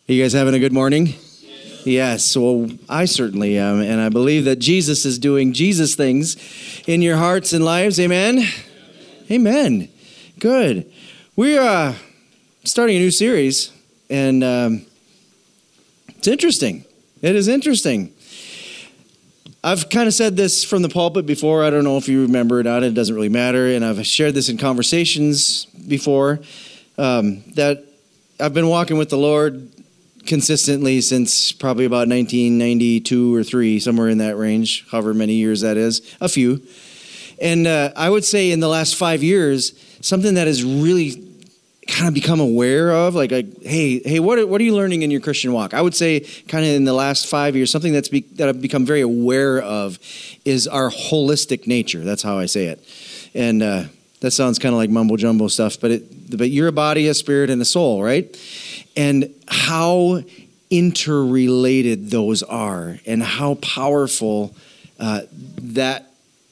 You guys having a good morning? Yes, well, I certainly am, and I believe that Jesus is doing Jesus things in your hearts and lives. Amen? Amen. Good. We're starting a new series, and it's interesting. It is interesting. I've kind of said this from the pulpit before. I don't know if you remember it or not. It doesn't really matter, and I've shared this in conversations before, that I've been walking with the Lord consistently since probably about 1992 or 3, somewhere in that range, however many years that is, a few. And I would say in the last 5 years, something that has really kind of become aware of, like hey, what are you learning in your Christian walk? I would say kind of in the last 5 years, something that I've become very aware of is our holistic nature. That's how I say it. And that sounds kind of like mumbo jumbo stuff, but you're a body, a spirit, and a soul, right? And how interrelated those are, and how powerful that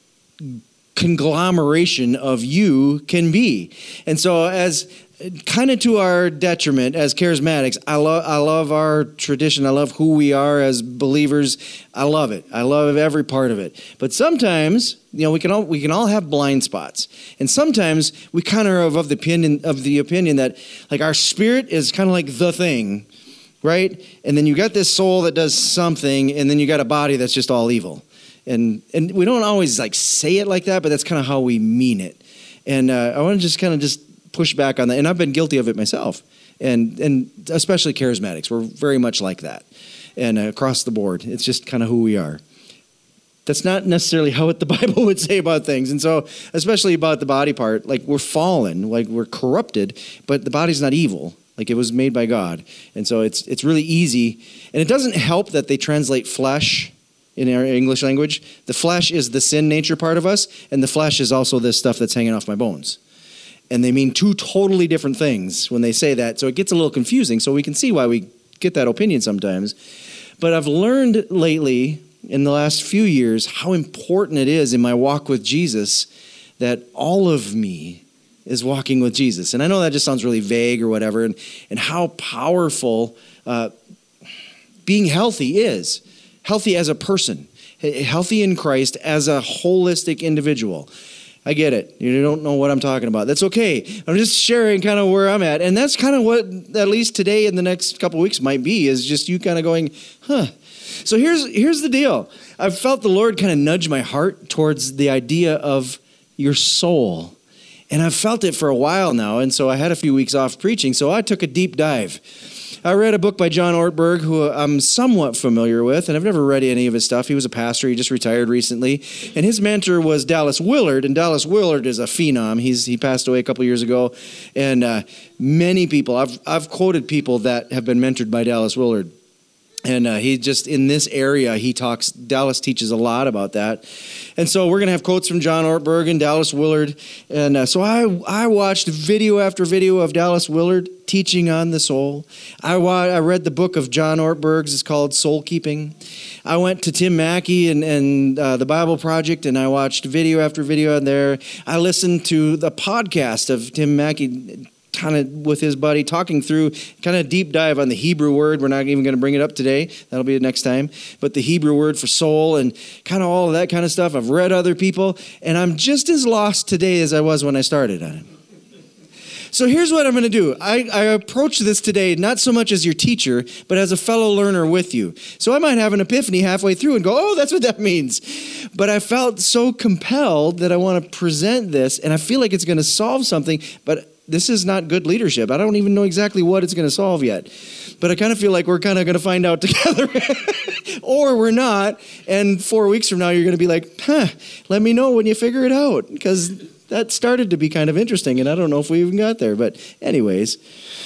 conglomeration of you can be. And so, as kind of to our detriment as charismatics, I love our tradition. I love who we are as believers. I love it. I love every part of it. But sometimes, we can all have blind spots, and sometimes we kind of of the opinion that like our spirit is kind of like the thing, right? And then you got this soul that does something, and then you got a body that's just all evil. And we don't always like say it like that, but that's kind of how we mean it. And I want to just push back on that. And I've been guilty of it myself. And especially charismatics. We're very much like that. And across the board, it's just kind of who we are. That's not necessarily how the Bible would say about things. And so, especially about the body part, like we're fallen, like we're corrupted, but the body's not evil. Like it was made by God. And so it's really easy. And it doesn't help that they translate flesh in our English language. The flesh is the sin nature part of us, and the flesh is also this stuff that's hanging off my bones. And they mean two totally different things when they say that. So it gets a little confusing. So we can see why we get that opinion sometimes. But I've learned lately, in the last few years, how important it is in my walk with Jesus that all of me is walking with Jesus. And I know that just sounds really vague or whatever, and how powerful being healthy is. Healthy as a person, healthy in Christ as a holistic individual. I get it. You don't know what I'm talking about. That's okay. I'm just sharing kind of where I'm at. And that's kind of what, at least today and the next couple of weeks might be, is just you kind of going, huh. So here's the deal. I've felt the Lord kind of nudge my heart towards the idea of your soul. And I've felt it for a while now. And so I had a few weeks off preaching, so I took a deep dive. I read a book by John Ortberg, who I'm somewhat familiar with, and I've never read any of his stuff. He was a pastor. He just retired recently. And his mentor was Dallas Willard, and Dallas Willard is a phenom. He passed away a couple years ago. And many people, I've quoted people that have been mentored by Dallas Willard. And he just, in this area, Dallas teaches a lot about that. And so we're going to have quotes from John Ortberg and Dallas Willard. And so I watched video after video of Dallas Willard teaching on the soul. I read the book of John Ortberg's. It's called Soul Keeping. I went to Tim Mackey and the Bible Project, and I watched video after video on there. I listened to the podcast of Tim Mackey, kind of with his buddy, talking through kind of deep dive on the Hebrew word. We're not even going to bring it up today. That'll be the next time. But the Hebrew word for soul and kind of all of that kind of stuff. I've read other people, and I'm just as lost today as I was when I started on it. So here's what I'm going to do. I approach this today not so much as your teacher, but as a fellow learner with you. So I might have an epiphany halfway through and go, oh, that's what that means. But I felt so compelled that I want to present this, and I feel like it's going to solve something, but this is not good leadership. I don't even know exactly what it's going to solve yet. But I kind of feel like we're kind of going to find out together. Or we're not. And 4 weeks from now, you're going to be like, let me know when you figure it out. Because that started to be kind of interesting. And I don't know if we even got there. But anyways,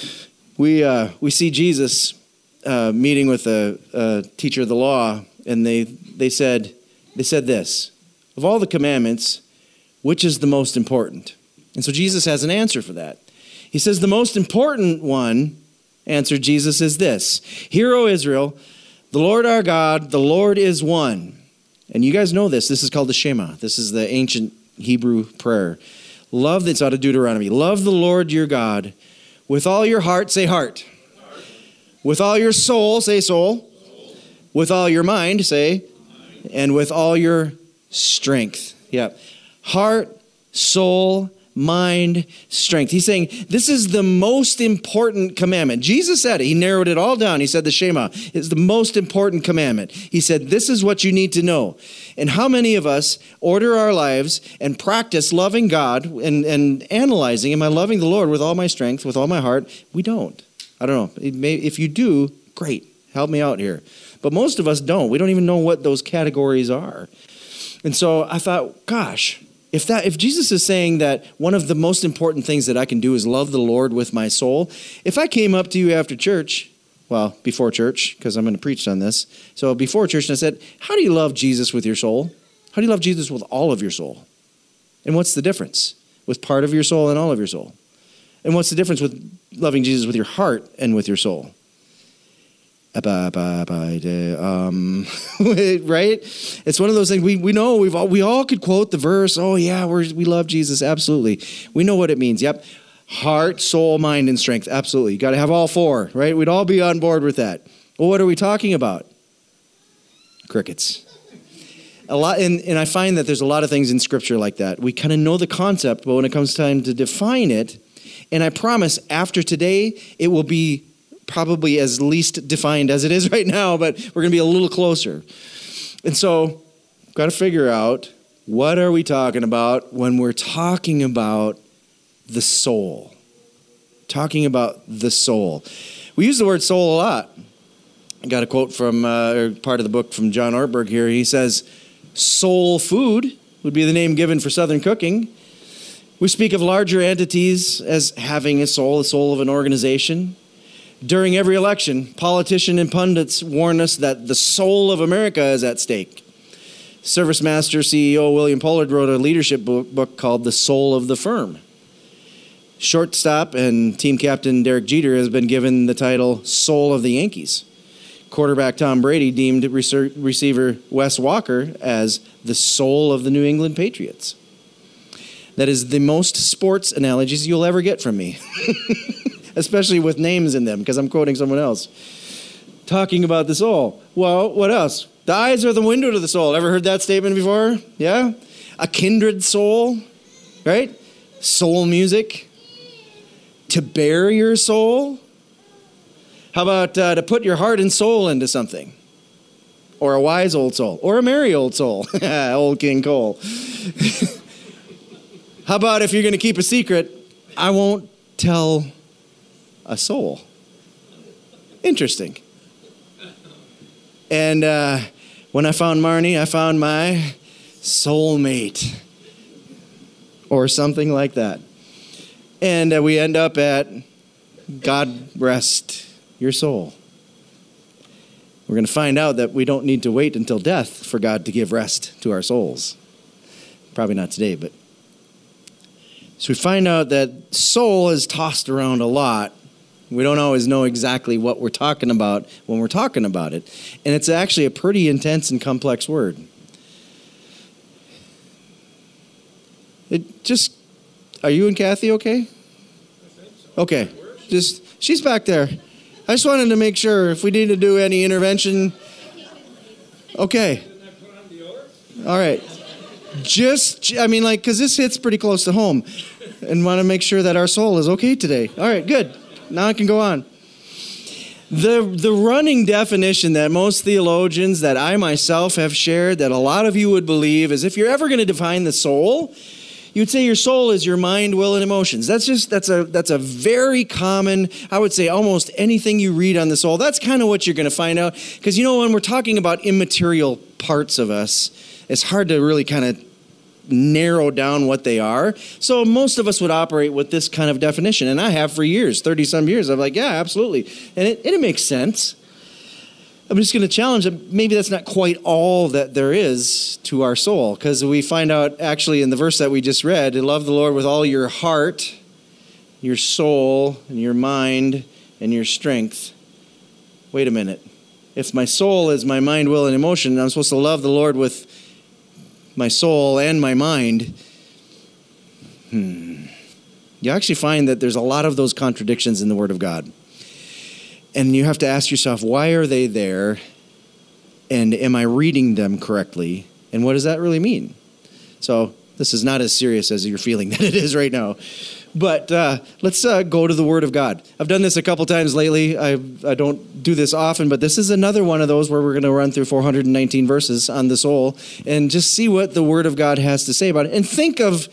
we see Jesus meeting with a teacher of the law. And they said this: of all the commandments, which is the most important? And so Jesus has an answer for that. He says, the most important one, answered Jesus, is this: Hear, O Israel, the Lord our God, the Lord is one. And you guys know this. This is called the Shema. This is the ancient Hebrew prayer. Love, it's out of Deuteronomy. Love the Lord your God with all your heart. Say heart. With all your soul, say soul. With all your mind, say. And with all your strength. Yeah. Heart, soul, mind, strength. He's saying this is the most important commandment. Jesus said it. He narrowed it all down. He said the Shema is the most important commandment. He said this is what you need to know. And how many of us order our lives and practice loving God and analyzing, am I loving the Lord with all my strength, with all my heart? We don't. I don't know. If you do, great. Help me out here. But most of us don't. We don't even know what those categories are. And so I thought, gosh, if Jesus is saying that one of the most important things that I can do is love the Lord with my soul, if I came up to you after church, well, before church, because I'm going to preach on this. So before church, and I said, how do you love Jesus with your soul? How do you love Jesus with all of your soul? And what's the difference with part of your soul and all of your soul? And what's the difference with loving Jesus with your heart and with your soul? Right? It's one of those things we know. We all could quote the verse. Oh yeah, we love Jesus. Absolutely, we know what it means. Yep, heart, soul, mind, and strength. Absolutely, you got to have all four. Right? We'd all be on board with that. Well, what are we talking about? Crickets. A lot, and I find that there's a lot of things in Scripture like that. We kind of know the concept, but when it comes time to define it, and I promise after today, it will be probably as least defined as it is right now, but we're going to be a little closer. And so, got to figure out, what are we talking about when we're talking about the soul? Talking about the soul. We use the word soul a lot. I got a quote from part of the book from John Ortberg here. He says, soul food would be the name given for Southern cooking. We speak of larger entities as having a soul, the soul of an organization. During every election, politicians and pundits warn us that the soul of America is at stake. Service Master CEO William Pollard wrote a leadership book called The Soul of the Firm. Shortstop and team captain Derek Jeter has been given the title Soul of the Yankees. Quarterback Tom Brady deemed receiver Wes Walker as the soul of the New England Patriots. That is the most sports analogies you'll ever get from me. Especially with names in them, because I'm quoting someone else. Talking about the soul. Well, what else? The eyes are the window to the soul. Ever heard that statement before? Yeah? A kindred soul, right? Soul music. To bear your soul. How about to put your heart and soul into something? Or a wise old soul. Or a merry old soul. Old King Cole. How about if you're going to keep a secret, I won't tell a soul. Interesting. And when I found Marnie, I found my soulmate. Or something like that. And we end up at God rest your soul. We're going to find out that we don't need to wait until death for God to give rest to our souls. Probably not today, but. So we find out that soul is tossed around a lot. We don't always know exactly what we're talking about when we're talking about it. And it's actually a pretty intense and complex word. Are you and Kathy okay? I think so. Okay. She's back there. I just wanted to make sure if we need to do any intervention. Okay. All right. Because this hits pretty close to home. And want to make sure that our soul is okay today. All right, good. Now I can go on. The running definition that most theologians, that I myself have shared, that a lot of you would believe, is if you're ever going to define the soul, you'd say your soul is your mind, will, and emotions. That's a very common, I would say almost anything you read on the soul, that's kind of what you're going to find out. Because when we're talking about immaterial parts of us, it's hard to really kind of narrow down what they are. So most of us would operate with this kind of definition. And I have for years, 30-some years. I'm like, yeah, absolutely. And it makes sense. I'm just going to challenge that maybe that's not quite all that there is to our soul. Because we find out actually in the verse that we just read, to love the Lord with all your heart, your soul, and your mind, and your strength. Wait a minute. If my soul is my mind, will, and emotion, and I'm supposed to love the Lord with my soul and my mind, you actually find that there's a lot of those contradictions in the Word of God. And you have to ask yourself, why are they there? And am I reading them correctly? And what does that really mean? So this is not as serious as you're feeling that it is right now. But let's go to the Word of God. I've done this a couple times lately. I don't do this often, but this is another one of those where we're going to run through 419 verses on the soul and just see what the Word of God has to say about it. And think of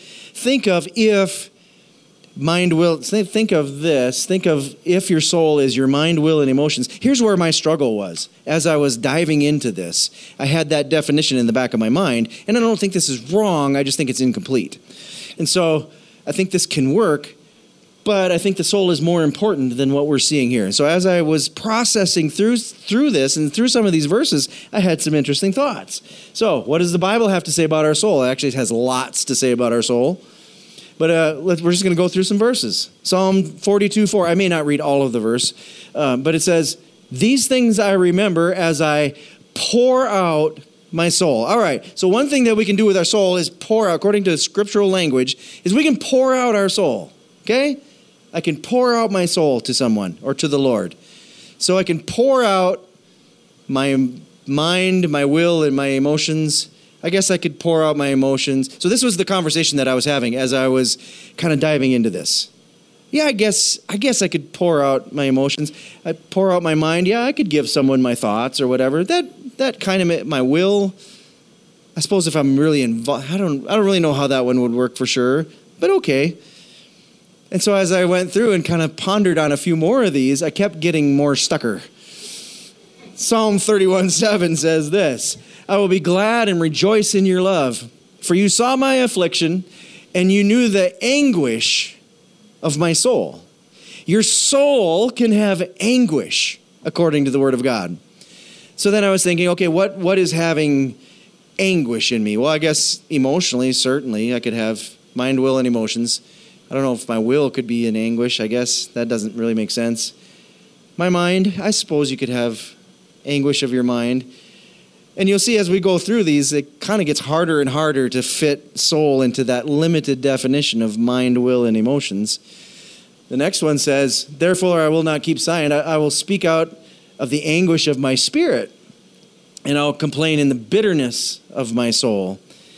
if mind, will, think of this. Think of if your soul is your mind, will, and emotions. Here's where my struggle was. As I was diving into this, I had that definition in the back of my mind, and I don't think this is wrong. I just think it's incomplete. And so I think this can work, but I think the soul is more important than what we're seeing here. So as I was processing through this and through some of these verses, I had some interesting thoughts. So what does the Bible have to say about our soul? Actually, it has lots to say about our soul. But we're just going to go through some verses. Psalm 42:4. I may not read all of the verse, but it says, "These things I remember as I pour out my soul." All right. So one thing that we can do with our soul is pour out, according to scriptural language, is we can pour out our soul. Okay? I can pour out my soul to someone or to the Lord. So I can pour out my mind, my will, and my emotions. I guess I could pour out my emotions. So this was the conversation that I was having as I was kind of diving into this. Yeah, I guess I could pour out my emotions. I pour out my mind. Yeah, I could give someone my thoughts or whatever. That kind of my will. I suppose if I'm really involved, I don't really know how that one would work for sure, but okay. And so as I went through and kind of pondered on a few more of these, I kept getting more stucker. Psalm 31:7 says this, "I will be glad and rejoice in your love, for you saw my affliction, and you knew the anguish of my soul." Your soul can have anguish, according to the Word of God. So then I was thinking, okay, what is having anguish in me? Well, I guess emotionally, certainly, I could have mind, will, and emotions. I don't know if my will could be in anguish. I guess that doesn't really make sense. My mind, I suppose you could have anguish of your mind. And you'll see as we go through these, it kind of gets harder and harder to fit soul into that limited definition of mind, will, and emotions. The next one says, "Therefore I will not keep silent. I will speak out of the anguish of my spirit, and I'll complain in the bitterness of my soul."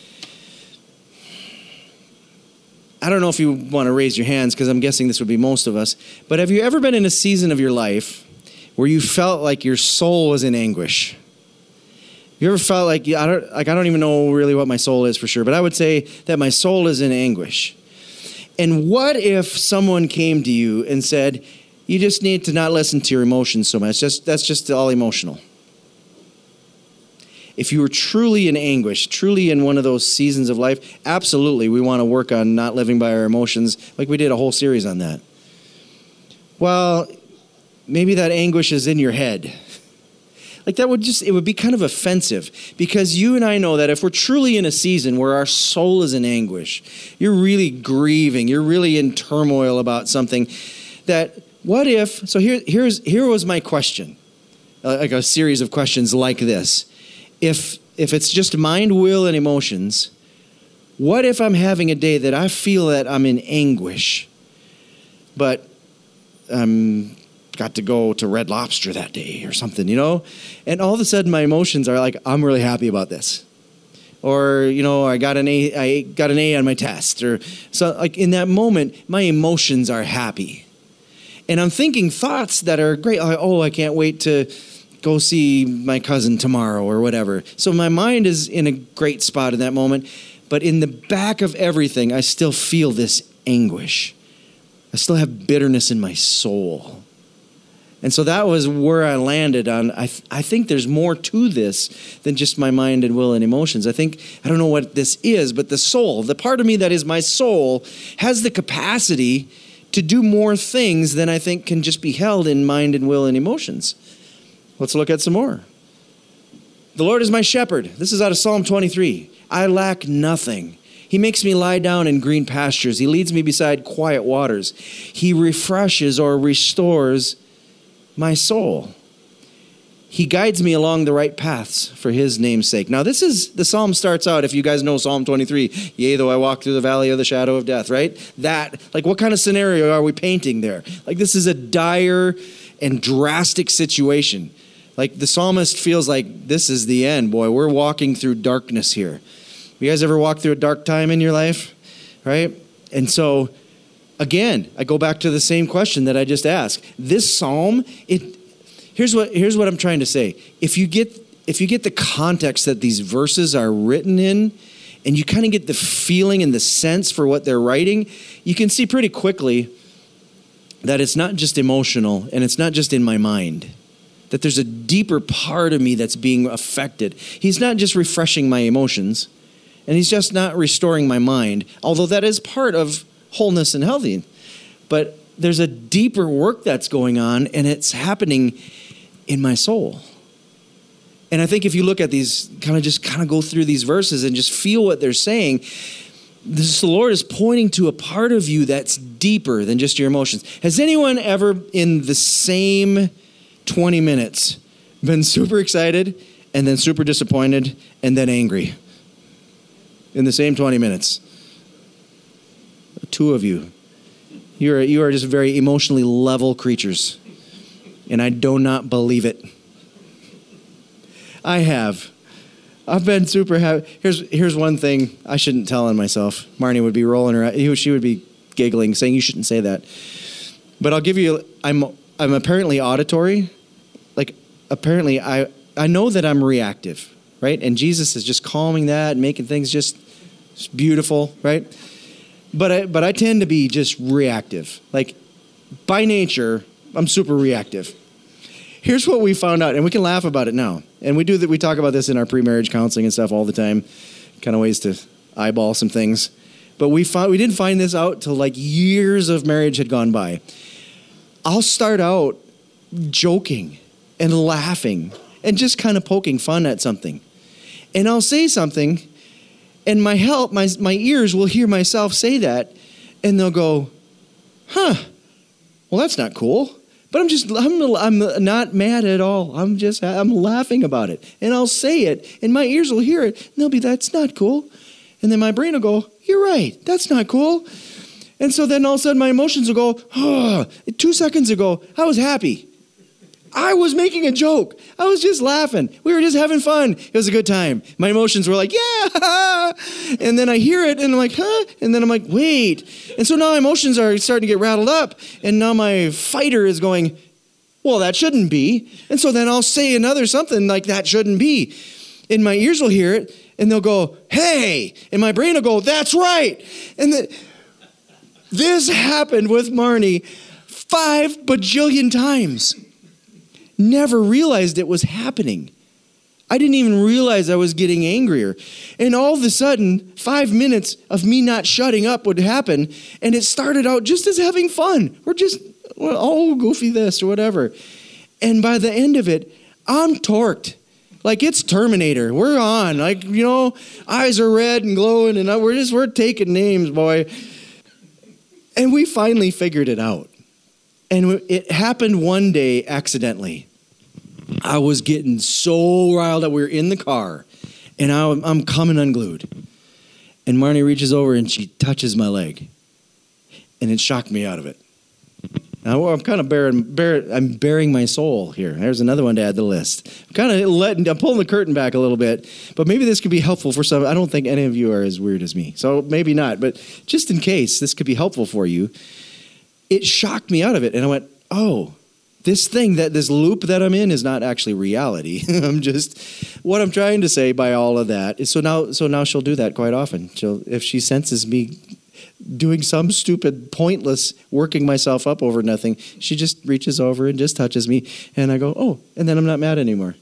I don't know if you want to raise your hands, because I'm guessing this would be most of us, but have you ever been in a season of your life where you felt like your soul was in anguish? You ever felt like I don't even know really what my soul is for sure, but I would say that my soul is in anguish. And what if someone came to you and said, "You just need to not listen to your emotions so much. That's just all emotional"? If you were truly in anguish, truly in one of those seasons of life, absolutely, we want to work on not living by our emotions, like we did a whole series on that. Well, maybe that anguish is in your head. Like it would be kind of offensive, because you and I know that if we're truly in a season where our soul is in anguish, you're really grieving, you're really in turmoil about something, that what if, so here was my question, like a series of questions like this. If it's just mind, will, and emotions, what if I'm having a day that I feel that I'm in anguish, but got to go to Red Lobster that day or something, and all of a sudden my emotions are like, I'm really happy about this, or I got an A on my test, or so. Like in that moment, my emotions are happy, and I'm thinking thoughts that are great. Like, oh, I can't wait to go see my cousin tomorrow or whatever. So my mind is in a great spot in that moment, but in the back of everything, I still feel this anguish. I still have bitterness in my soul. And so that was where I landed on. I think there's more to this than just my mind and will and emotions. I don't know what this is, but the soul, the part of me that is my soul, has the capacity to do more things than I think can just be held in mind and will and emotions. Let's look at some more. The Lord is my shepherd. This is out of Psalm 23. I lack nothing. He makes me lie down in green pastures. He leads me beside quiet waters. He refreshes or restores my soul. He guides me along the right paths for his name's sake. Now the psalm starts out, if you guys know Psalm 23, yea, though I walk through the valley of the shadow of death, right? That, like, what kind of scenario are we painting there? Like, this is a dire and drastic situation. Like the psalmist feels like this is the end, boy. We're walking through darkness here. You guys ever walk through a dark time in your life? Right? And so, again, I go back to the same question that I just asked. This psalm, here's what I'm trying to say. If you get the context that these verses are written in, and you kind of get the feeling and the sense for what they're writing, you can see pretty quickly that it's not just emotional and it's not just in my mind, that there's a deeper part of me that's being affected. He's not just refreshing my emotions, and he's just not restoring my mind, although that is part of wholeness and healthy. But there's a deeper work that's going on, and it's happening in my soul. And I think if you look at these, kind of go through these verses and just feel what they're saying, the Lord is pointing to a part of you that's deeper than just your emotions. Has anyone ever in the same 20 minutes been super excited and then super disappointed and then angry? In the same 20 minutes. Two of you. You are just very emotionally level creatures. And I do not believe it. I've been super happy. Here's one thing I shouldn't tell on myself. Marnie would be rolling her eyes. She would be giggling, saying you shouldn't say that. But I'll give you, I'm apparently auditory. Like, apparently I know that I'm reactive, right? And Jesus is just calming that and making things just beautiful, right? But I tend to be just reactive. Like, by nature, I'm super reactive. Here's what we found out, and we can laugh about it now. And we talk about this in our pre-marriage counseling and stuff all the time, kind of ways to eyeball some things. But we didn't find this out till like years of marriage had gone by. I'll start out joking and laughing and just kind of poking fun at something. And I'll say something, and my ears will hear myself say that, and they'll go, huh, well, that's not cool. But I'm not mad at all. I'm laughing about it. And I'll say it, and my ears will hear it, and they'll be, that's not cool. And then my brain will go, you're right, that's not cool. And so then all of a sudden my emotions will go, oh, 2 seconds ago, I was happy. I was making a joke. I was just laughing. We were just having fun. It was a good time. My emotions were like, yeah. And then I hear it, and I'm like, huh? And then I'm like, wait. And so now my emotions are starting to get rattled up. And now my fighter is going, well, that shouldn't be. And so then I'll say another something like that shouldn't be. And my ears will hear it, and they'll go, hey. And my brain will go, that's right. And this happened with Marnie 5 bajillion times. Never realized it was happening. I didn't even realize I was getting angrier. And all of a sudden, 5 minutes of me not shutting up would happen, and it started out just as having fun. We're just, goofy this or whatever. And by the end of it, I'm torqued. Like it's Terminator. We're on. Like, eyes are red and glowing, and we're taking names, boy. And we finally figured it out. And it happened one day accidentally. I was getting so riled up. We were in the car, and I'm coming unglued. And Marnie reaches over, and she touches my leg. And it shocked me out of it. Now, I'm kind of bearing my soul here. There's another one to add to the list. I'm pulling the curtain back a little bit, but maybe this could be helpful for some. I don't think any of you are as weird as me, so maybe not. But just in case this could be helpful for you, it shocked me out of it. And I went, oh, this loop that I'm in is not actually reality. What I'm trying to say by all of that is so now she'll do that quite often. If she senses me doing some stupid, pointless, working myself up over nothing, she just reaches over and just touches me. And I go, oh, and then I'm not mad anymore.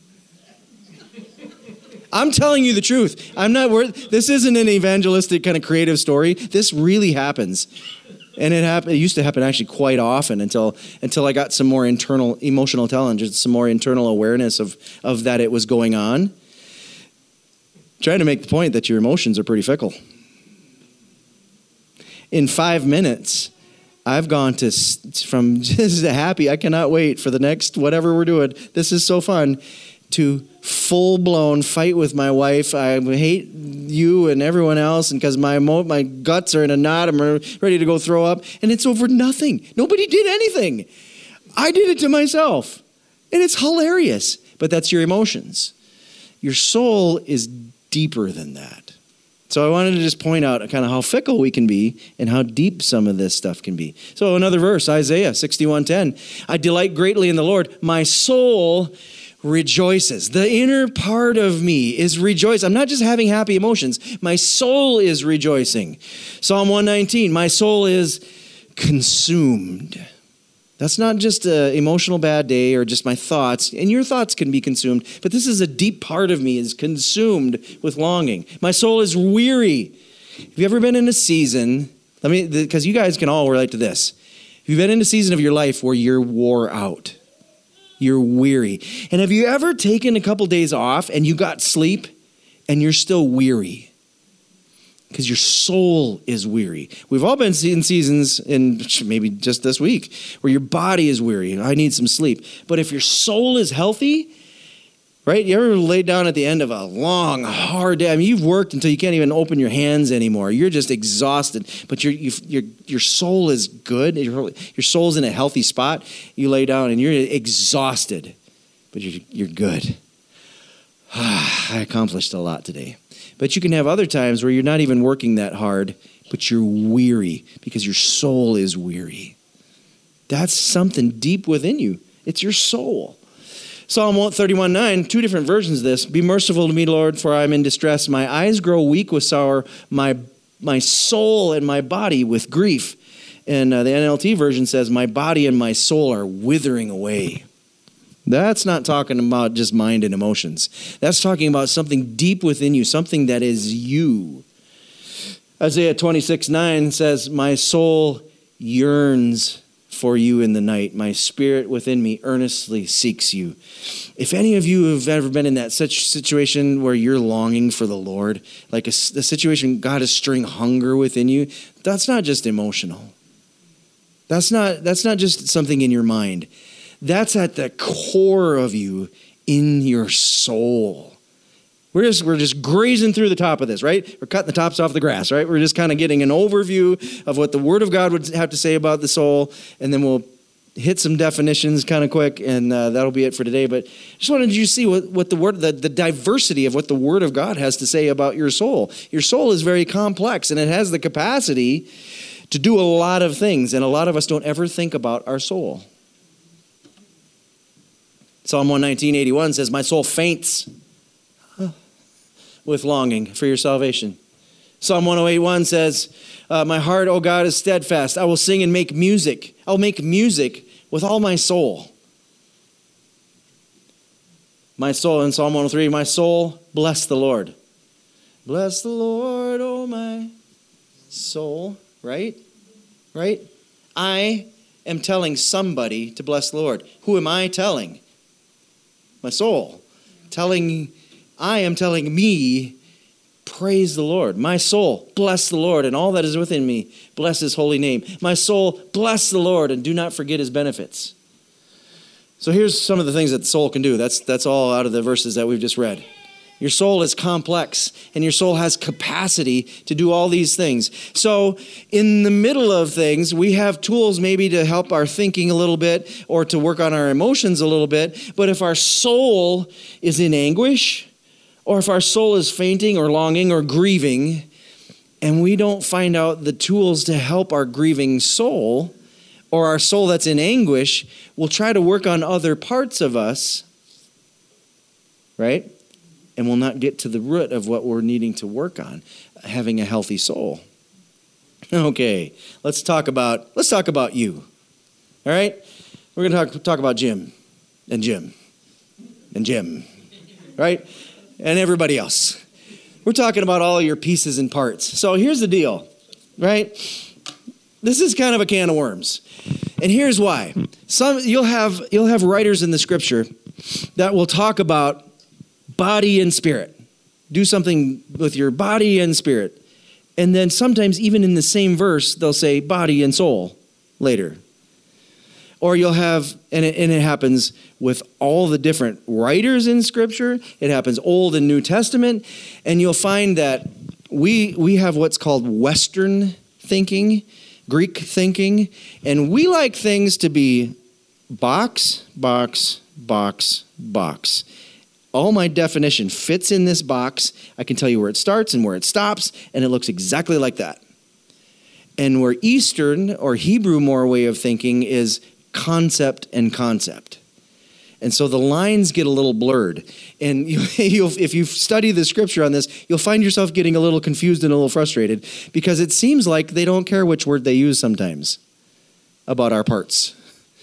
I'm telling you the truth. This isn't an evangelistic kind of creative story. This really happens. And it used to happen actually quite often until I got some more internal emotional intelligence, some more internal awareness of that it was going on. Trying to make the point that your emotions are pretty fickle. In 5 minutes, I've gone from just happy, I cannot wait for the next whatever we're doing, this is so fun, to full-blown fight with my wife. I hate you and everyone else, and because my guts are in a knot, I'm ready to go throw up, and it's over nothing. Nobody did anything. I did it to myself. And it's hilarious. But that's your emotions. Your soul is deeper than that. So I wanted to just point out kind of how fickle we can be and how deep some of this stuff can be. So another verse, Isaiah 61:10. I delight greatly in the Lord. My soul rejoices. The inner part of me is rejoicing. I'm not just having happy emotions. My soul is rejoicing. Psalm 119. My soul is consumed. That's not just an emotional bad day or just my thoughts. And your thoughts can be consumed. But this is a deep part of me is consumed with longing. My soul is weary. Have you ever been in a season, because you guys can all relate to this. Have you been in a season of your life where you're wore out? You're weary. And have you ever taken a couple days off and you got sleep and you're still weary? Because your soul is weary. We've all been in seasons, in maybe just this week, where your body is weary. I need some sleep. But if your soul is healthy, right? You ever laid down at the end of a long, hard day? I mean, you've worked until you can't even open your hands anymore. You're just exhausted. But your soul is good. Your soul's in a healthy spot. You lay down and you're exhausted, but you're good. I accomplished a lot today. But you can have other times where you're not even working that hard, but you're weary because your soul is weary. That's something deep within you. It's your soul. Psalm 31:9, two different versions of this. Be merciful to me, Lord, for I am in distress. My eyes grow weak with sorrow, my soul and my body with grief. And the NLT version says, my body and my soul are withering away. That's not talking about just mind and emotions. That's talking about something deep within you, something that is you. Isaiah 26:9 says, my soul yearns for you in the night. My spirit within me earnestly seeks you. If any of you have ever been in that such situation where you're longing for the Lord, like a situation God is stirring hunger within you, that's not just emotional. That's not just something in your mind. That's at the core of you, in your soul. We're just grazing through the top of this, right? We're cutting the tops off the grass, right? We're just kind of getting an overview of what the Word of God would have to say about the soul, and then we'll hit some definitions kind of quick, and that'll be it for today. But just wanted you to see what the diversity of what the Word of God has to say about your soul. Your soul is very complex, and it has the capacity to do a lot of things, and a lot of us don't ever think about our soul. Psalm 119:81 says, my soul faints with longing for your salvation. Psalm 108:1 says, my heart, O God, is steadfast. I will sing and make music. I'll make music with all my soul. My soul, in Psalm 103, my soul, bless the Lord. Bless the Lord, O my soul. Right? Right? I am telling somebody to bless the Lord. Who am I telling? My soul. I am telling me, praise the Lord. My soul, bless the Lord, and all that is within me, bless his holy name. My soul, bless the Lord, and do not forget his benefits. So here's some of the things that the soul can do. That's all out of the verses that we've just read. Your soul is complex, and your soul has capacity to do all these things. So in the middle of things, we have tools maybe to help our thinking a little bit or to work on our emotions a little bit. But if our soul is in anguish, or if our soul is fainting or longing or grieving, and we don't find out the tools to help our grieving soul, or our soul that's in anguish, we'll try to work on other parts of us, right? And we'll not get to the root of what we're needing to work on, having a healthy soul. Okay, let's talk about you. All right? We're going to talk about Jim, right? And everybody else. We're talking about all your pieces and parts. So here's the deal, right? This is kind of a can of worms. And here's why. You'll have writers in the scripture that will talk about body and spirit. Do something with your body and spirit. And then sometimes even in the same verse, they'll say body and soul later. Or you'll have, and it happens with all the different writers in Scripture. It happens Old and New Testament. And you'll find that we have what's called Western thinking, Greek thinking. And we like things to be box, box, box, box. All my definition fits in this box. I can tell you where it starts and where it stops, and it looks exactly like that. And where Eastern or Hebrew more way of thinking is concept and concept. And so the lines get a little blurred. And if you study the scripture on this, you'll find yourself getting a little confused and a little frustrated because it seems like they don't care which word they use sometimes about our parts.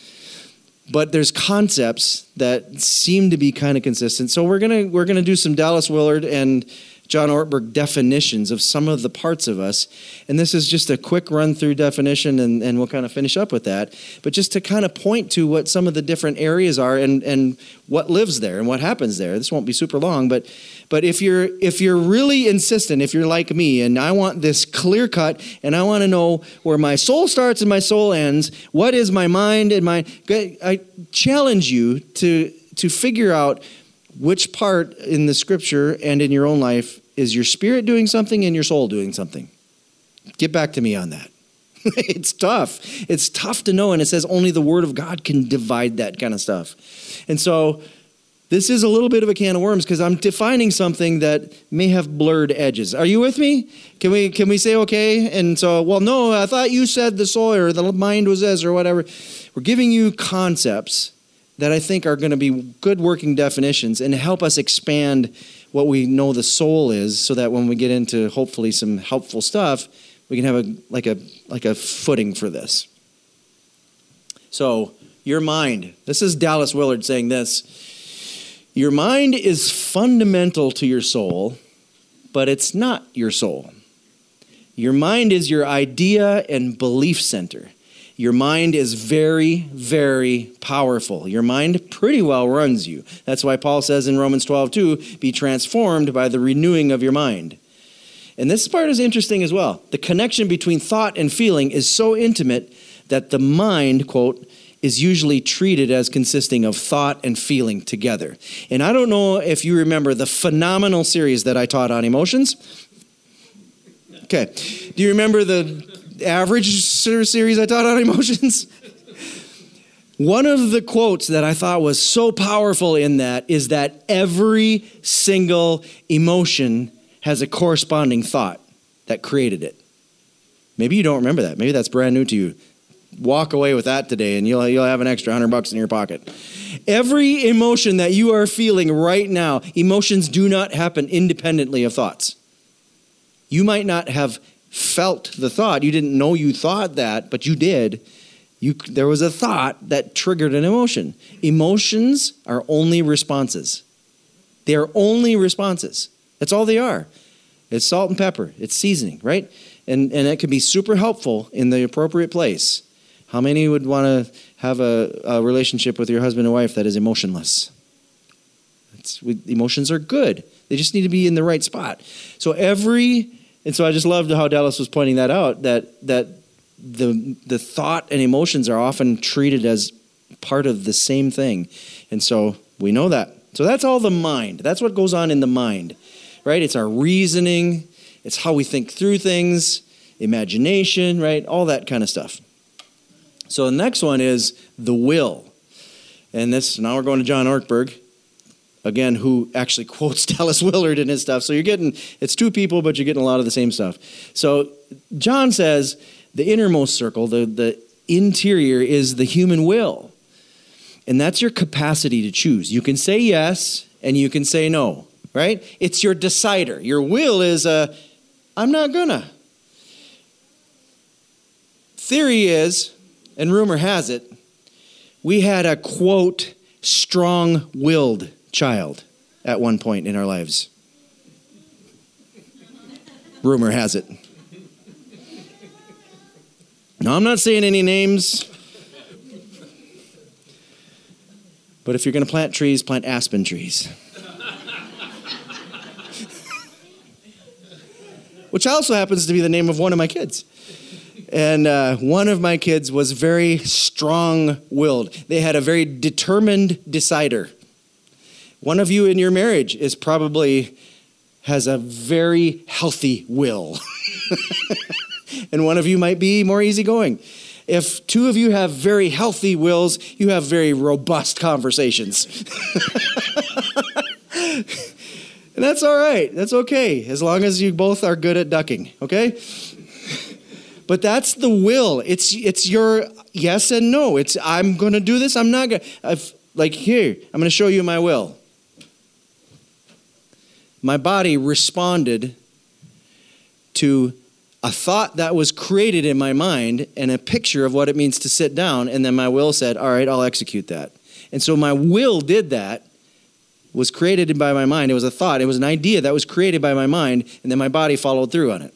But there's concepts that seem to be kind of consistent. So we're gonna do some Dallas Willard and John Ortberg definitions of some of the parts of us. And this is just a quick run-through definition, and we'll kind of finish up with that. But just to kind of point to what some of the different areas are and what lives there and what happens there. This won't be super long, but if you're really insistent, if you're like me, and I want this clear cut, and I want to know where my soul starts and my soul ends, what is my mind and I challenge you to figure out which part in the scripture and in your own life is your spirit doing something and your soul doing something. Get back to me on that. It's tough. It's tough to know, and it says only the Word of God can divide that kind of stuff. And so this is a little bit of a can of worms because I'm defining something that may have blurred edges. Are you with me? Can we say okay? And so, well, no, I thought you said the soul or the mind was this or whatever. We're giving you concepts that I think are going to be good working definitions and help us expand what we know the soul is so that when we get into hopefully some helpful stuff, we can have a footing for this. So, your mind. This is Dallas Willard saying this. Your mind is fundamental to your soul, but it's not your soul. Your mind is your idea and belief center. Your mind is very, very powerful. Your mind pretty well runs you. That's why Paul says in Romans 12:2, be transformed by the renewing of your mind. And this part is interesting as well. The connection between thought and feeling is so intimate that the mind, quote, is usually treated as consisting of thought and feeling together. And I don't know if you remember the phenomenal series that I taught on emotions. Okay. Do you remember the average series I taught on emotions? One of the quotes that I thought was so powerful in that is that every single emotion has a corresponding thought that created it. Maybe you don't remember that. Maybe that's brand new to you. Walk away with that today and you'll have an extra $100 in your pocket. Every emotion that you are feeling right now, emotions do not happen independently of thoughts. You might not have felt the thought. You didn't know you thought that, but you did. There was a thought that triggered an emotion. Emotions are only responses. They are only responses. That's all they are. It's salt and pepper. It's seasoning, right? And it can be super helpful in the appropriate place. How many would want to have a relationship with your husband and wife that is emotionless? Emotions are good. They just need to be in the right spot. And so I just loved how Dallas was pointing that out, that the thought and emotions are often treated as part of the same thing. And so we know that. So that's all the mind. That's what goes on in the mind, right? It's our reasoning. It's how we think through things, imagination, right? All that kind of stuff. So the next one is the will. And now we're going to John Ortberg. Again, who actually quotes Dallas Willard in his stuff. So it's two people, but you're getting a lot of the same stuff. So John says the innermost circle, the interior, is the human will. And that's your capacity to choose. You can say yes and you can say no, right? It's your decider. Your will is I'm not gonna. Theory is, and rumor has it, we had a, quote, strong-willed child at one point in our lives. Rumor has it. Now, I'm not saying any names, but if you're going to plant trees, plant aspen trees. Which also happens to be the name of one of my kids. And one of my kids was very strong-willed. They had a very determined decider. One of you in your marriage has a very healthy will. And one of you might be more easygoing. If two of you have very healthy wills, you have very robust conversations. And that's all right. That's okay, as long as you both are good at ducking, okay? But that's the will. It's your yes and no. It's I'm going to do this. I'm not going to. Like here, I'm going to show you my will. My body responded to a thought that was created in my mind and a picture of what it means to sit down. And then my will said, all right, I'll execute that. And so my will did that. Was created by my mind. It was a thought. It was an idea that was created by my mind, and then my body followed through on it.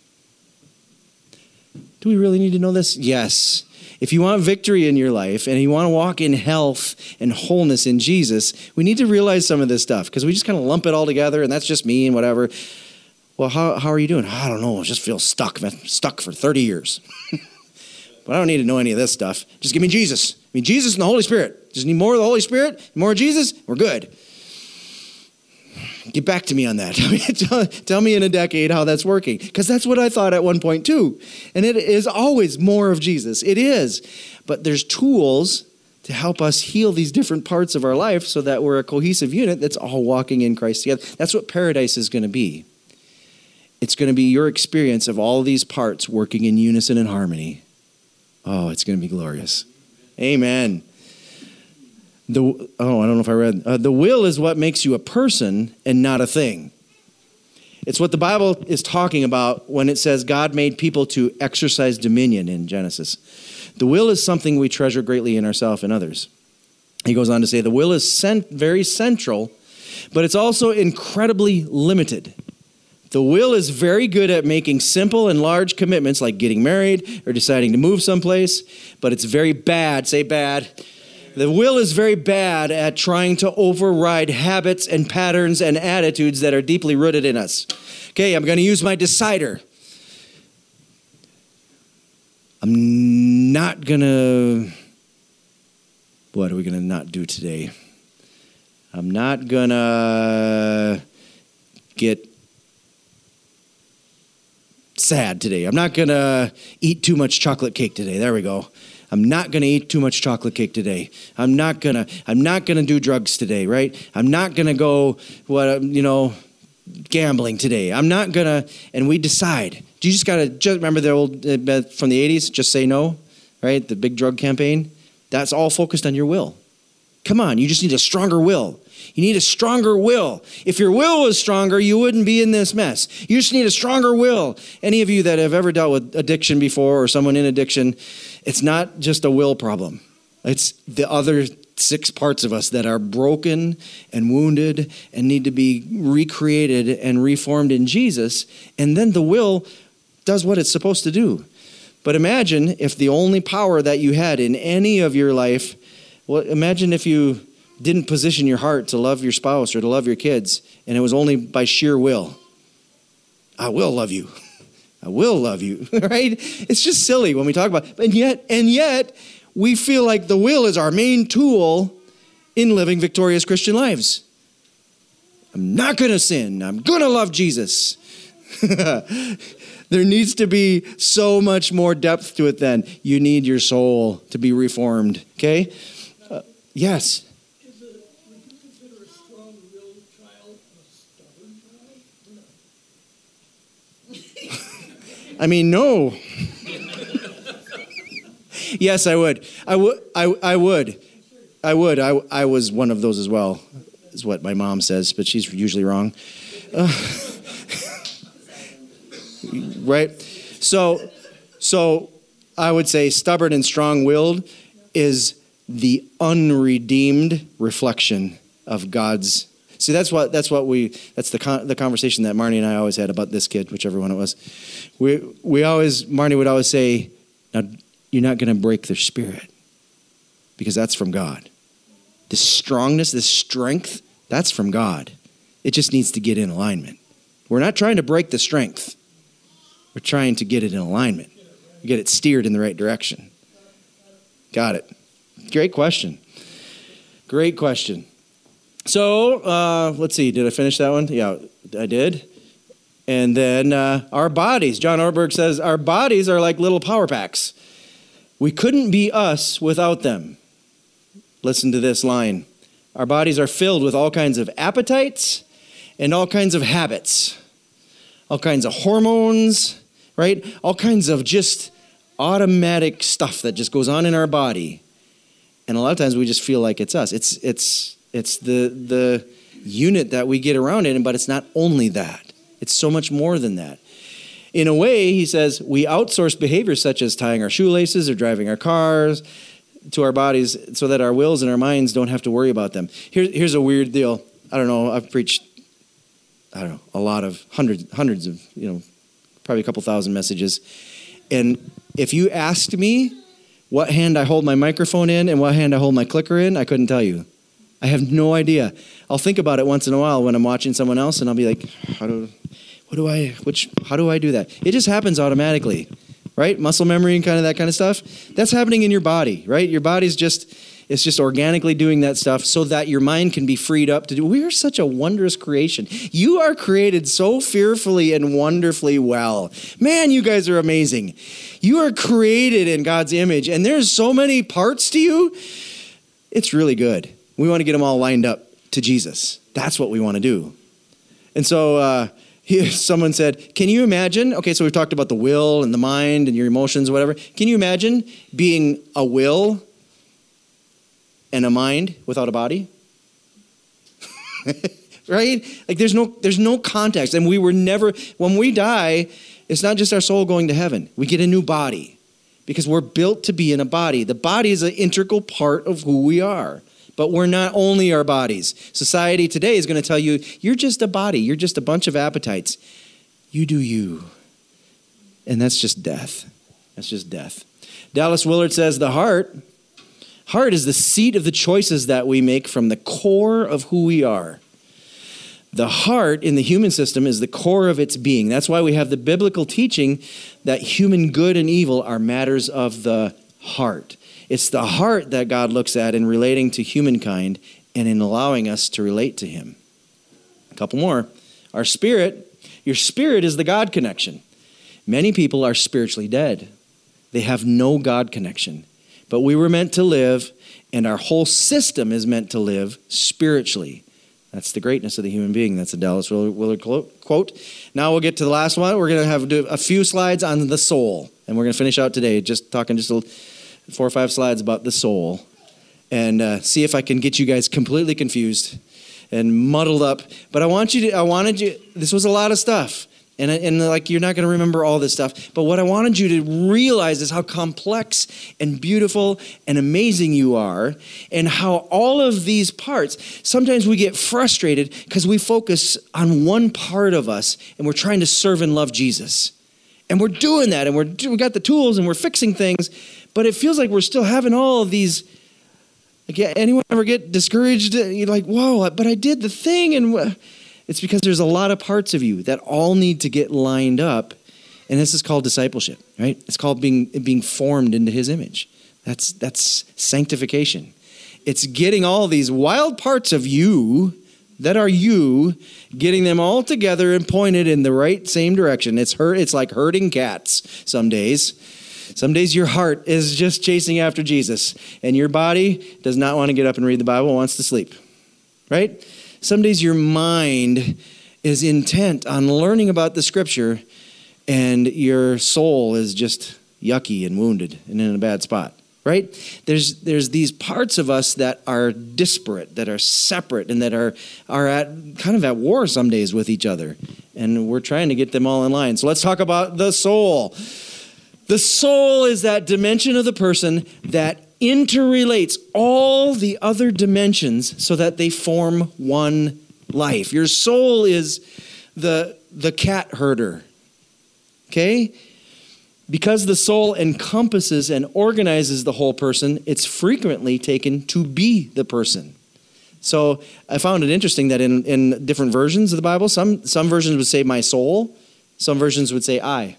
Do we really need to know this? Yes. If you want victory in your life and you want to walk in health and wholeness in Jesus, we need to realize some of this stuff because we just kind of lump it all together, and that's just me and whatever. Well, how are you doing? I don't know. I just feel stuck. I've been stuck for 30 years. But I don't need to know any of this stuff. Just give me Jesus. I mean, Jesus and the Holy Spirit. Just need more of the Holy Spirit, more of Jesus, we're good. Get back to me on that. Tell me in a decade how that's working. Because that's what I thought at one point too. And it is always more of Jesus. It is. But there's tools to help us heal these different parts of our life so that we're a cohesive unit that's all walking in Christ together. That's what paradise is going to be. It's going to be your experience of all these parts working in unison and harmony. Oh, it's going to be glorious. Amen. I don't know if I read. The will is what makes you a person and not a thing. It's what the Bible is talking about when it says God made people to exercise dominion in Genesis. The will is something we treasure greatly in ourselves and others. He goes on to say the will is very central, but it's also incredibly limited. The will is very good at making simple and large commitments like getting married or deciding to move someplace, but it's very bad, say bad. The will is very bad at trying to override habits and patterns and attitudes that are deeply rooted in us. Okay, I'm going to use my decider. I'm not going to... What are we going to not do today? I'm not going to get sad today. I'm not going to eat too much chocolate cake today. There we go. I'm not going to eat too much chocolate cake today. I'm not going to do drugs today, right? I'm not going to go, gambling today. I'm not going to, and we decide. You just got to remember the old, from the 80s, just say no, right? The big drug campaign. That's all focused on your will. Come on, you just need a stronger will. You need a stronger will. If your will was stronger, you wouldn't be in this mess. You just need a stronger will. Any of you that have ever dealt with addiction before or someone in addiction, it's not just a will problem. It's the other 6 parts of us that are broken and wounded and need to be recreated and reformed in Jesus. And then the will does what it's supposed to do. But imagine if the only power that you had in any of your life, well, imagine if you didn't position your heart to love your spouse or to love your kids, and it was only by sheer will. I will love you. I will love you, right? It's just silly when we talk about it. And yet, we feel like the will is our main tool in living victorious Christian lives. I'm not going to sin. I'm going to love Jesus. There needs to be so much more depth to it then. You need your soul to be reformed, okay? Yes. Would you consider a strong-willed child a stubborn child? I mean, no. Yes, I would. I would. I was one of those as well, is what my mom says, but she's usually wrong. Right? So I would say stubborn and strong-willed is the unredeemed reflection of God's. See, that's the conversation that Marnie and I always had about this kid, whichever one it was. Marnie would always say, now, you're not going to break their spirit because that's from God. This strongness, this strength, that's from God. It just needs to get in alignment. We're not trying to break the strength. We're trying to get it in alignment. Get it steered in the right direction. Got it. Great question. Great question. So, let's see. Did I finish that one? Yeah, I did. And then our bodies. John Ortberg says our bodies are like little power packs. We couldn't be us without them. Listen to this line. Our bodies are filled with all kinds of appetites and all kinds of habits, all kinds of hormones, right? All kinds of just automatic stuff that just goes on in our body. And a lot of times we just feel like it's us. It's the unit that we get around in, but it's not only that. It's so much more than that. In a way, he says, we outsource behaviors such as tying our shoelaces or driving our cars to our bodies so that our wills and our minds don't have to worry about them. Here's a weird deal. I don't know. I've preached, a lot of hundreds of, probably a couple thousand messages. And if you asked me what hand I hold my microphone in and what hand I hold my clicker in, I couldn't tell you. I have no idea. I'll think about it once in a while when I'm watching someone else, and I'll be like, how do I do that? It just happens automatically, right? Muscle memory and kind of that kind of stuff. That's happening in your body, right? Your body's it's just organically doing that stuff so that your mind can be freed up to do. We are such a wondrous creation. You are created so fearfully and wonderfully well. Man, you guys are amazing. You are created in God's image, and there's so many parts to you. It's really good. We want to get them all lined up to Jesus. That's what we want to do. And so someone said, can you imagine? Okay, so we've talked about the will and the mind and your emotions, whatever. Can you imagine being a will and a mind without a body? Right? Like there's no context. And we were never, when we die, it's not just our soul going to heaven. We get a new body because we're built to be in a body. The body is an integral part of who we are. But we're not only our bodies. Society today is going to tell you, you're just a body. You're just a bunch of appetites. You do you. And that's just death. That's just death. Dallas Willard says the heart is the seat of the choices that we make from the core of who we are. The heart in the human system is the core of its being. That's why we have the biblical teaching that human good and evil are matters of the heart. It's the heart that God looks at in relating to humankind and in allowing us to relate to him. A couple more. Our spirit, your spirit is the God connection. Many people are spiritually dead. They have no God connection. But we were meant to live, and our whole system is meant to live spiritually. That's the greatness of the human being. That's a Dallas Willard quote. Now we'll get to the last one. We're going to do a few slides on the soul. And we're going to finish out today just talking 4 or 5 slides about the soul and see if I can get you guys completely confused and muddled up. But this was a lot of stuff. And like, you're not going to remember all this stuff. But what I wanted you to realize is how complex and beautiful and amazing you are, and how all of these parts, sometimes we get frustrated because we focus on one part of us and we're trying to serve and love Jesus. And we're doing that, and we got the tools and we're fixing things. But it feels like we're still having all of these. Again, anyone ever get discouraged? You're like, whoa, but I did the thing. And it's because there's a lot of parts of you that all need to get lined up. And this is called discipleship, right? It's called being formed into his image. That's sanctification. It's getting all these wild parts of you that are you, getting them all together and pointed in the right same direction. It's like herding cats some days. Some days your heart is just chasing after Jesus, and your body does not want to get up and read the Bible, wants to sleep, right? Some days your mind is intent on learning about the Scripture, and your soul is just yucky and wounded and in a bad spot, right? There's these parts of us that are disparate, that are separate, and that are at kind of at war some days with each other, and we're trying to get them all in line. So let's talk about the soul. The soul is that dimension of the person that interrelates all the other dimensions so that they form one life. Your soul is the cat herder, okay? Because the soul encompasses and organizes the whole person, it's frequently taken to be the person. So I found it interesting that in different versions of the Bible, some versions would say my soul, some versions would say I.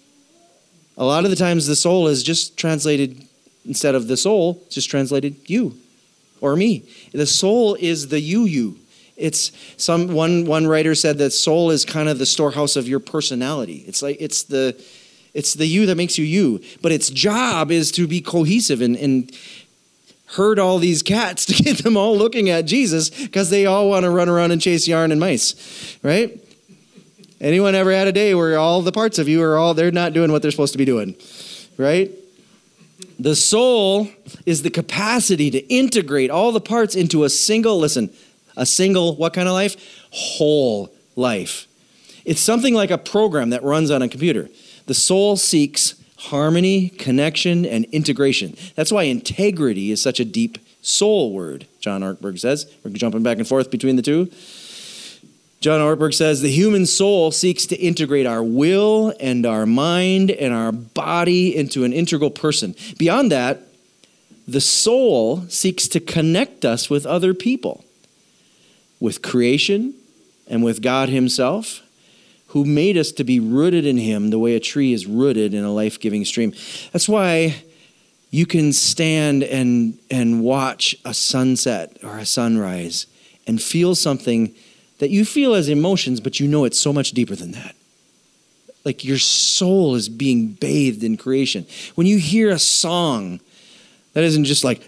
A lot of the times the soul is just translated, instead of the soul, just translated you or me. The soul is the you. It's one writer said that soul is kind of the storehouse of your personality. It's It's the you that makes you you. But its job is to be cohesive and herd all these cats to get them all looking at Jesus because they all want to run around and chase yarn and mice, right? Anyone ever had a day where all the parts of you they're not doing what they're supposed to be doing, right? The soul is the capacity to integrate all the parts into a single, what kind of life? Whole life. It's something like a program that runs on a computer. The soul seeks harmony, connection, and integration. That's why integrity is such a deep soul word, John Ortberg says. We're jumping back and forth between the two. John Ortberg says, the human soul seeks to integrate our will and our mind and our body into an integral person. Beyond that, the soul seeks to connect us with other people, with creation and with God himself, who made us to be rooted in him the way a tree is rooted in a life-giving stream. That's why you can stand and watch a sunset or a sunrise and feel something that you feel as emotions, but you know it's so much deeper than that. Like your soul is being bathed in creation. When you hear a song, that isn't just like,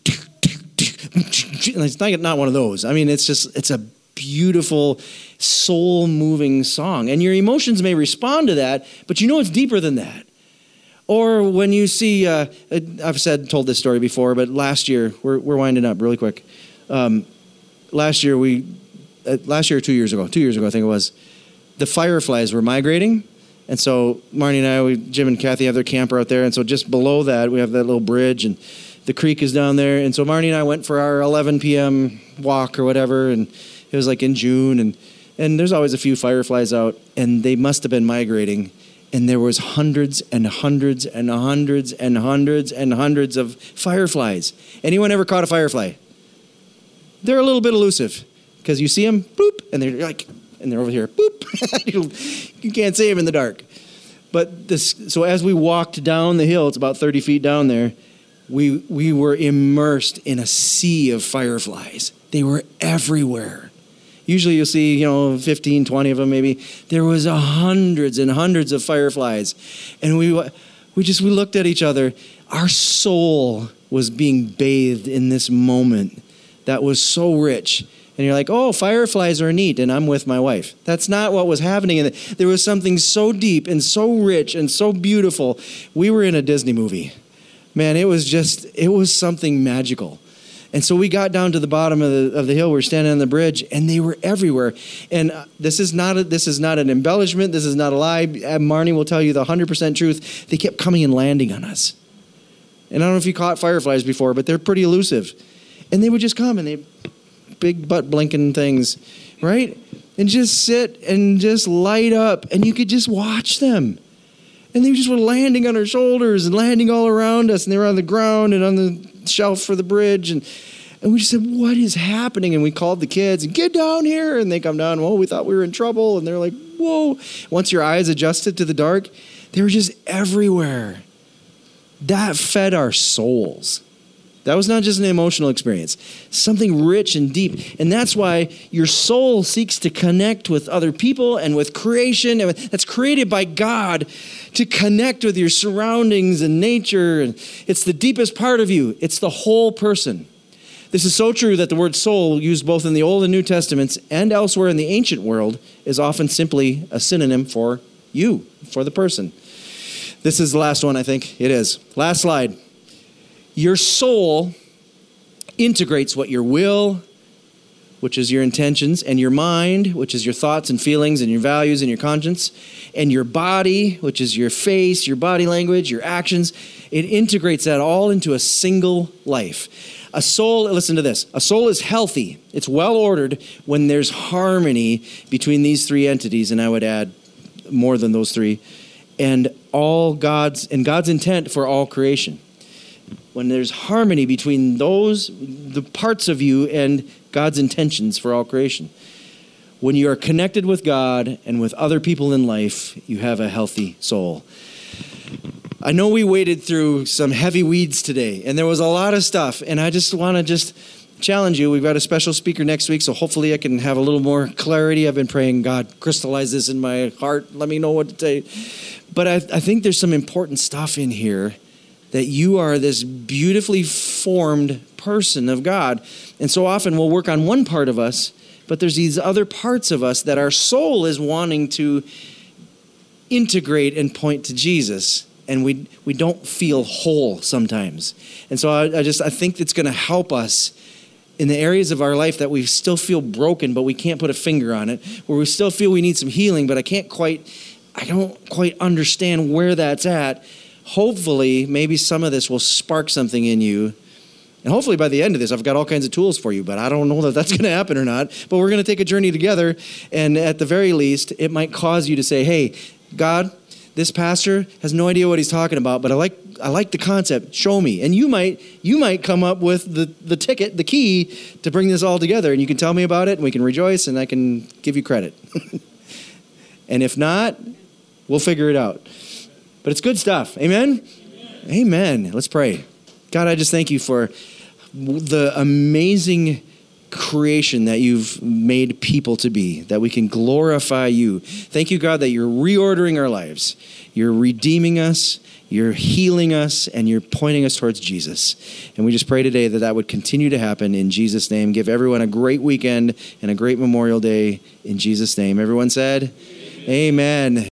it's not one of those. I mean, it's a beautiful, soul-moving song. And your emotions may respond to that, but you know it's deeper than that. Or when you see, I've told this story before, but last year, we're winding up really quick. Last year or 2 years ago, I think it was, the fireflies were migrating. And so Marnie and I, Jim and Kathy have their camper out there. And so just below that, we have that little bridge and the creek is down there. And so Marnie and I went for our 11 p.m. walk or whatever. And it was like in June. And there's always a few fireflies out. And they must have been migrating. And there was hundreds and hundreds and hundreds and hundreds and hundreds of fireflies. Anyone ever caught a firefly? They're a little bit elusive. Because you see them, boop, and they're over here, boop. You can't see them in the dark. But so as we walked down the hill, it's about 30 feet down there, we were immersed in a sea of fireflies. They were everywhere. Usually you'll see, 15, 20 of them maybe. There was hundreds and hundreds of fireflies. And we looked at each other. Our soul was being bathed in this moment that was so rich. And you're like, oh, fireflies are neat, and I'm with my wife. That's not what was happening. And there was something so deep and so rich and so beautiful. We were in a Disney movie. Man, it was something magical. And so we got down to the bottom of the hill. We were standing on the bridge, and they were everywhere. And this is not an embellishment. This is not a lie. Marnie will tell you the 100% truth. They kept coming and landing on us. And I don't know if you caught fireflies before, but they're pretty elusive. And they would just come, and they big butt blinking things, right? And just sit and just light up, and you could just watch them. And they just were landing on our shoulders and landing all around us, and they were on the ground and on the shelf for the bridge, and we just said, what is happening? And we called the kids, and get down here, and they come down. Well, we thought we were in trouble, and they're like, whoa. Once your eyes adjusted to the dark, they were just everywhere. That fed our souls. That was not just an emotional experience, something rich and deep. And that's why your soul seeks to connect with other people and with creation. And that's created by God to connect with your surroundings and nature. And it's the deepest part of you. It's the whole person. This is so true that the word soul, used both in the Old and New Testaments and elsewhere in the ancient world, is often simply a synonym for you, for the person. This is the last one, I think. It is. Last slide. Your soul integrates what your will, which is your intentions, and your mind, which is your thoughts and feelings and your values and your conscience, and your body, which is your face, your body language, your actions. It integrates that all into a single life. A soul, listen to this, a soul is healthy. It's well ordered when there's harmony between these three entities, and I would add more than those three, and God's intent for all creation. When there's harmony between the parts of you and God's intentions for all creation. When you are connected with God and with other people in life, you have a healthy soul. I know we waded through some heavy weeds today, and there was a lot of stuff, and I just want to challenge you. We've got a special speaker next week, so hopefully I can have a little more clarity. I've been praying, God, crystallize this in my heart. Let me know what to say. But I think there's some important stuff in here that you are this beautifully formed person of God. And so often we'll work on one part of us, but there's these other parts of us that our soul is wanting to integrate and point to Jesus. And we don't feel whole sometimes. And so I think it's going to help us in the areas of our life that we still feel broken, but we can't put a finger on it, where we still feel we need some healing, but I don't quite understand where that's at. Hopefully, maybe some of this will spark something in you. And hopefully by the end of this, I've got all kinds of tools for you, but I don't know that that's going to happen or not. But we're going to take a journey together, and at the very least, it might cause you to say, hey, God, this pastor has no idea what he's talking about, but I like the concept. Show me. And you might come up with the ticket, the key to bring this all together, and you can tell me about it, and we can rejoice, and I can give you credit. And if not, we'll figure it out. But it's good stuff. Amen? Amen. Let's pray. God, I just thank you for the amazing creation that you've made people to be, that we can glorify you. Thank you, God, that you're reordering our lives. You're redeeming us, you're healing us, and you're pointing us towards Jesus. And we just pray today that would continue to happen in Jesus' name. Give everyone a great weekend and a great Memorial Day in Jesus' name. Everyone said, Amen.